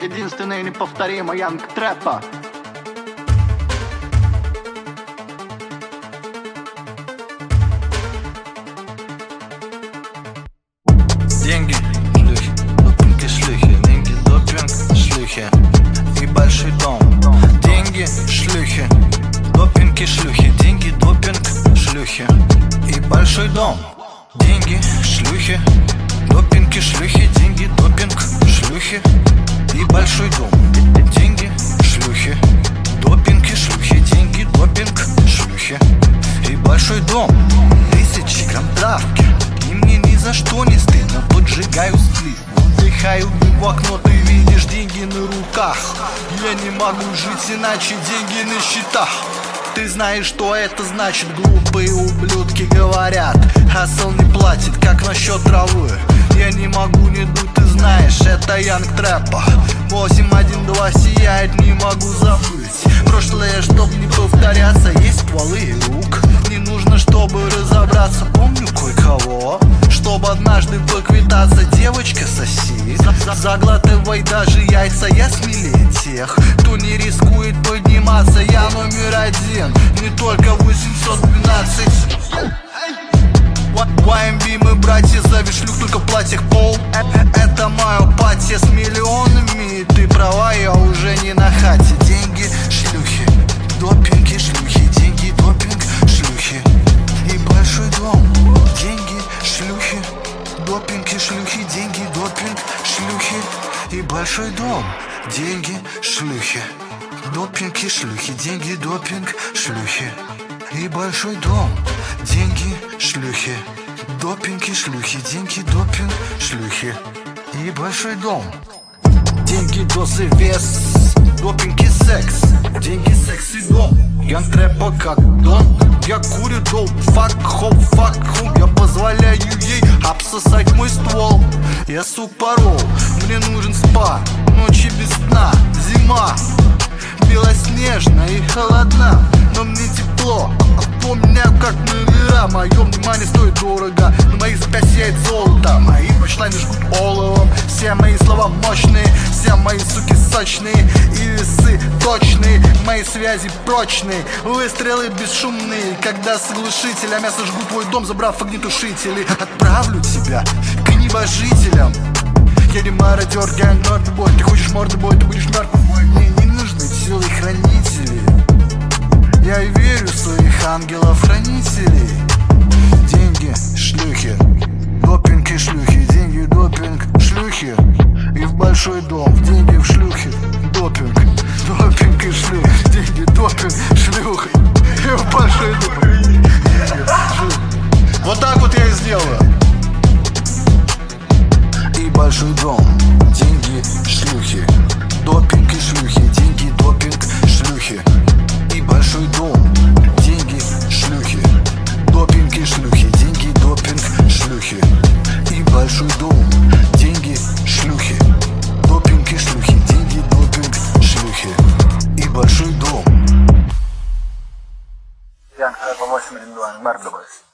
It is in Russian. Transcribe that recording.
единственный неповторимый Янг Трэпа. Деньги, шлюхи, допинги, шлюхи, деньги, допинг, шлюхи и большой дом. Деньги, шлюхи, допинги, шлюхи, деньги, допинг, шлюхи и большой дом. Деньги, шлюхи, допинги, шлюхи, деньги, допинг, шлюхи и большой дом. Деньги, шлюхи, допинги, шлюхи, деньги, допинг, шлюхи и большой дом. 1000 грамм травки, и мне ни за что не стыдно. Поджигаю сплит, вдыхаю дым в окно, ты видишь деньги на руках. Я не могу жить иначе, деньги на счетах. Ты знаешь, что это значит, глупые ублюдки говорят. Хасл не платит, как насчет травы. Я не могу не дуть, ты знаешь, это Янг Трэпа. 812 сияет, не могу забыть прошлое, чтоб не повторяться. Есть стволы и рук, не нужно, чтобы разобраться. Помню кое-кого, чтобы однажды поквитаться. Девочка соси, заглатывай даже яйца. Я смелее тех, кто не рискует подниматься. Я номер один, не только 812. YMB, мы братья, зови шлюх только в платьях пол. Это мое патье с миллионами. Ты права, я уже не на хате. Деньги, шлюхи, допинги, шлюхи, деньги, допинг, шлюхи и большой дом. Деньги, шлюхи, допинги, шлюхи, деньги, допинг, шлюхи и большой дом. Деньги, шлюхи, допинги, шлюхи, деньги, допинг, шлюхи и большой дом. Деньги, шлюхи, допинги, шлюхи, деньги, допинг, шлюхи и большой дом. Деньги, дозы, вес, допинг и секс. Деньги, секс и дом. Янг Трэпа как дом. Я курю долг, фак, хоп, фак, хум. Я позволяю ей обсосать мой ствол. Я сук порол, мне нужен спа. Ночи без сна, зима белоснежна и холодна, но мне тепло. Помню, как номера, мое внимание стоит дорого. На моих запястьях сияет золото, мои панчлайны жгут оловом. Все мои слова мощные, все мои суки сочные, и весы точные, мои связи прочные. Выстрелы бесшумные, когда с оглушителя мясо жгут твой дом, забрав огнетушители. Отправлю тебя к небожителям. Я не мародер, я мертвый бой. Ты хочешь морды бой, ты будешь мертвым бой. Мне не нужны телохранители. Я верю в своих ангелов-хранителей. Деньги, шлюхи, допинг и шлюхи, деньги, допинг, шлюхи и в большой дом. Деньги в шлюхе, допинг, допинг и шлюхи, деньги, допинг, шлюхи и в большой дом. Вот так вот я и сделаю. И большой дом. Деньги, шлюхи, допинг и шлюхи, деньги, допинг, шлюхи и большой дом. Деньги, шлюхи, допинг и шлюхи, деньги, допинг, шлюхи и большой дом. Деньги, шлюхи, допинг и шлюхи, деньги, допинг, шлюхи и большой дом. Янг Трэпа 812, Мэрдовый.